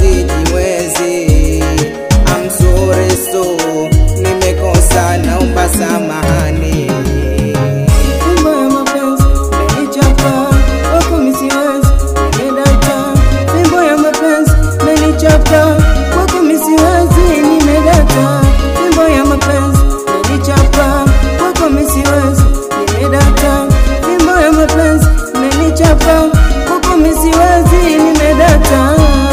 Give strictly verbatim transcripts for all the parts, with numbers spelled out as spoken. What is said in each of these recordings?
sijiwezi. I'm sorry so, nimekosa naomba samahani. Fimbo ya mapenzi umenichapa, wako mimi siwezi, nimedata. Fimbo ya mapenzi umenichapa, wako mimi siwezi, nimedata. Fimbo ya mapenzi umenichapa, wako mimi siwezi, nimedata. Fimbo ya mapenzi umenichapa, wako mimi siwezi, nimedata.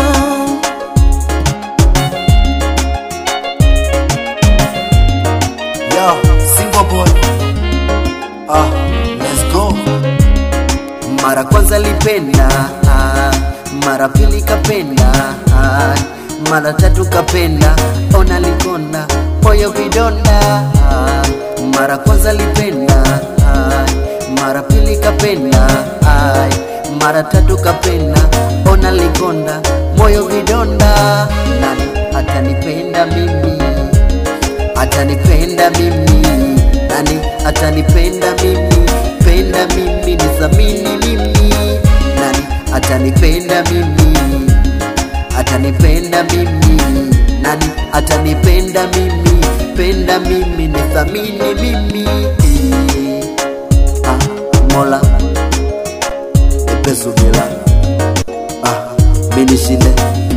Yo, single boy. Ah, let's go. Mara kwanza lipenda, ah, mara pili kapenda, ah, mara tatu kapenda, ona likona moyo vidonda. Ah, mara kwanza lipenda, ah, mara pili kapenda, ah, mara tatu kapenda, ona likonda moyo vidonda. Nani atanipenda mimi? Atanipenda mimi? Nani atanipenda mimi? Penda mimi, nithamini mimi. Nani atanipenda mimi? Atanipenda mimi? Nani atanipenda mimi? Penda mimi, nithamini mimi. Ah, Mola epesu bila ah, mini shile.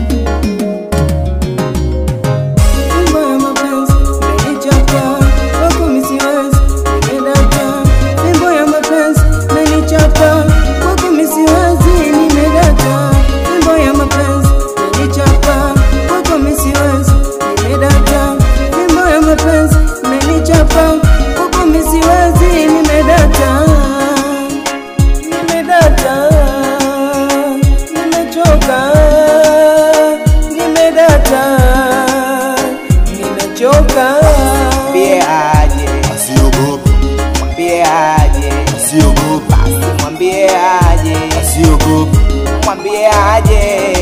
Mwambie aje, asiogope. mwambie aje, Asiogope. basi mwambie aje, Asiogope. mwambie aje.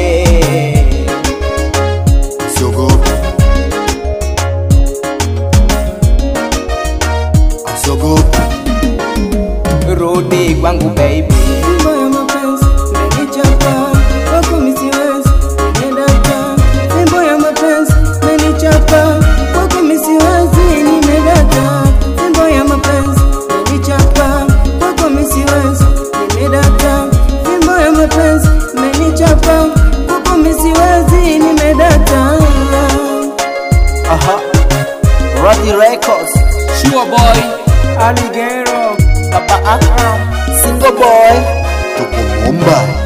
Asiogope. Asiogope. Rudi kwangu baby. Fimbo ya mapenzi umenichapa, wako mimi siwezi, nimedata. Fimbo ya mapenzi umenichapa, wako mimi siwezi, nimedata. Fimbo ya mapenzi umenichapa, wako mimi siwezi, nimedata. Fimbo ya mapenzi umenichapa, wako mimi siwezi, nimedata. Aha, Roddy Records, Sure boy, Alligator, Papa Akram, single boy. Tuko Mumbai.